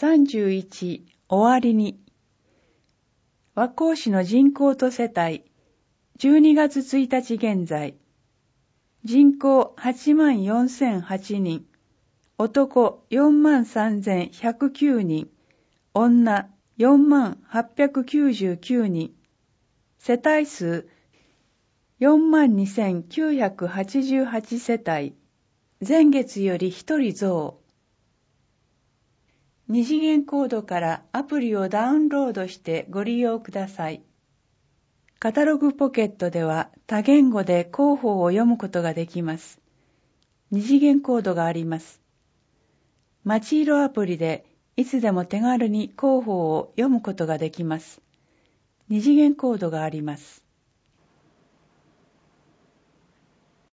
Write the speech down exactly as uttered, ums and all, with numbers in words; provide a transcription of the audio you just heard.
さんじゅういち終わりに。和光市の人口と世帯、じゅうにがつついたち現在、人口はちまんよんせんはちにん、男よんまんさんぜんひゃくきゅうにん、女よんまんはっぴゃくきゅうじゅうきゅうにん、世帯数よんまんにせんきゅうひゃくはちじゅうはち世帯、前月よりひとり増。二次元コードからアプリをダウンロードしてご利用ください。カタログポケットでは多言語で広報を読むことができます。二次元コードがあります。街色アプリでいつでも手軽に広報を読むことができます。二次元コードがあります。